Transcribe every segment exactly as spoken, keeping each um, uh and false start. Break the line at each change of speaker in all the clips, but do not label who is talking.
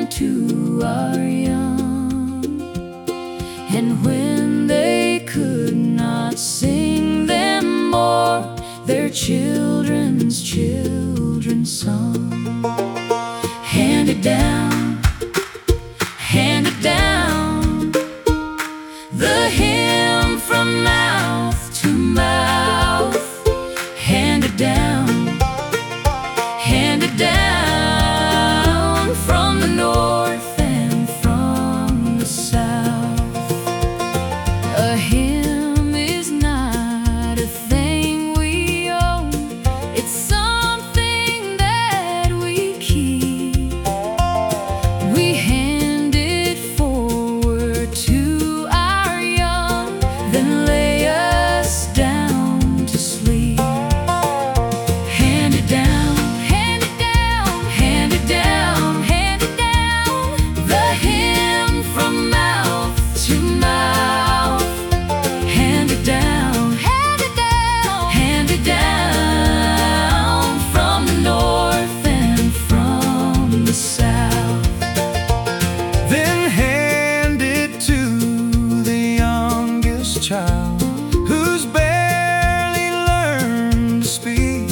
them to our young. And when they could not sing them more, their children's children sung. Handed down, handed down, the hymn from mouth to mouth. Handed down, handed down, from the north and from the south. A hymn is not a thing we own, it's something that we keep. We hand it forward to our young, then lay us down to sleep. Handed down, handed down, handed down, handed down, the hymn from mouth to mouth. Handed down, handed down, handed down, from the north and from the south.
Then hand it to the youngest child, who's barely learned to speak.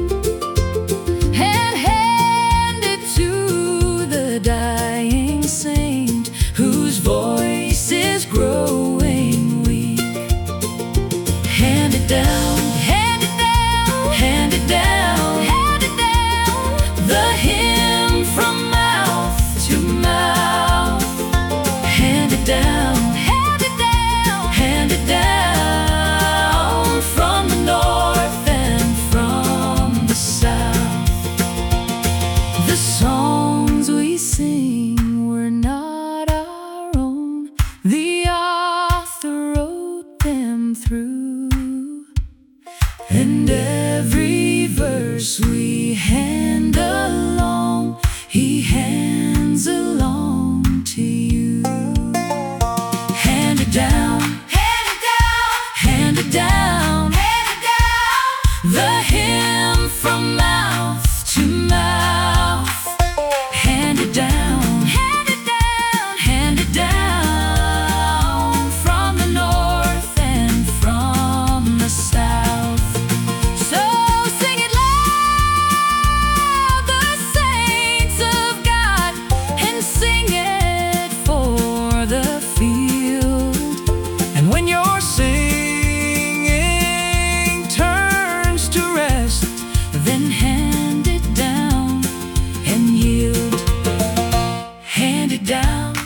And hand it to the dying saint, whose voice is growing weak. Hand it down, hand it down, hand it down, hand it down, the hymn from mouth to mouth. Hand it down, hand it down, hand it down, from the north and from the south. The songs we sing were not our own, the author wrote them through. And every verse we hand along, he hands along to you. Hand it down, hand it down, hand it down, hand it down, the hymn from mouth to mouth. Hand it down, hand it down, hand it down, from the north and from the south. So sing it loud, the saints of God, and sing it for the field.
And when your singing turns to rest,
Then hand it down and yield. Hand it down,